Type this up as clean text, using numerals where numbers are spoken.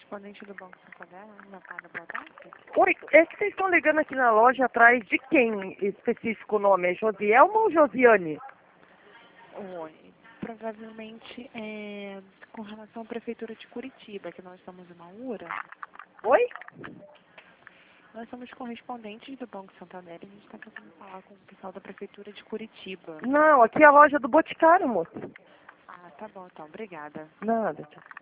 correspondente do Banco Santander, Natália, boa tarde. Oi, é que vocês estão ligando aqui na loja atrás de quem específico o nome? É Josielma ou Josiane? Oi, provavelmente é com relação à Prefeitura de Curitiba, que nós somos uma URA. Oi? Nós somos correspondentes do Banco Santander e a gente está querendo falar com o pessoal da Prefeitura de Curitiba. Não, aqui é a loja do Boticário, moço. Ah, tá bom, então, obrigada. Nada, tchau.